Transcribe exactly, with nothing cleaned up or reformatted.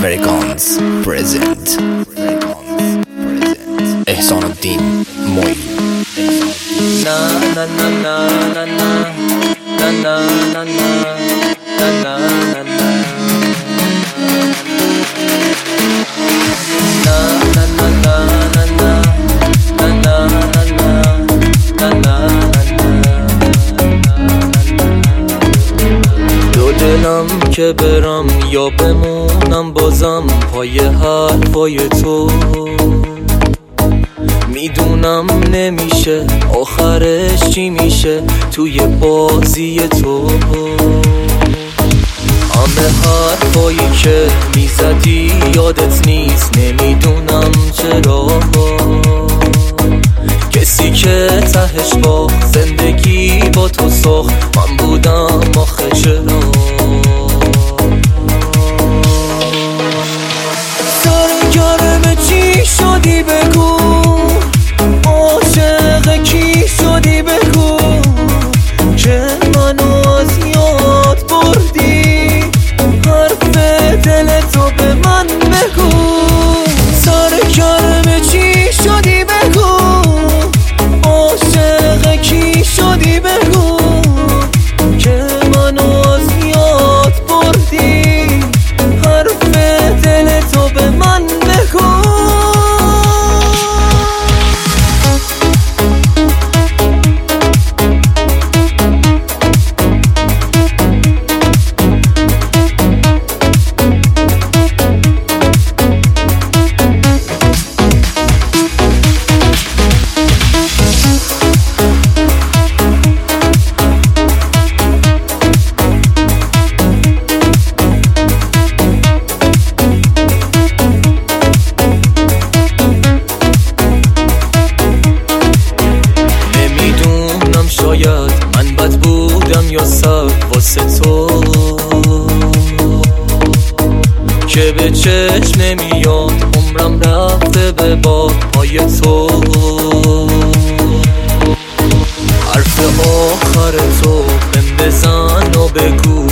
Americans present احسان الدین موی Na na na na na na na na na na na na na دلم که برم یا بمونم بازم پای حرفای تو میدونم نمیشه آخرش چی میشه توی بازی تو همه حرفایی که میزدی یادت نیست نمیدونم چرا کسی که تهش با زندگی با تو ساخت من بودم آخه چرا سرگرم چی شدی بگو عاشق کی شدی بگو که منو از یاد بردی حرف دل تو به من بگو سرگرم چی شدی بگو عاشق کی شدی بگو که منو از یاد بردی حرف دل تو به من بگو من بد بودم یا سر واسه تو که به چشم نمیاد عمرم رفته به بادهای تو حرف آخر تو بهم بزن و بگو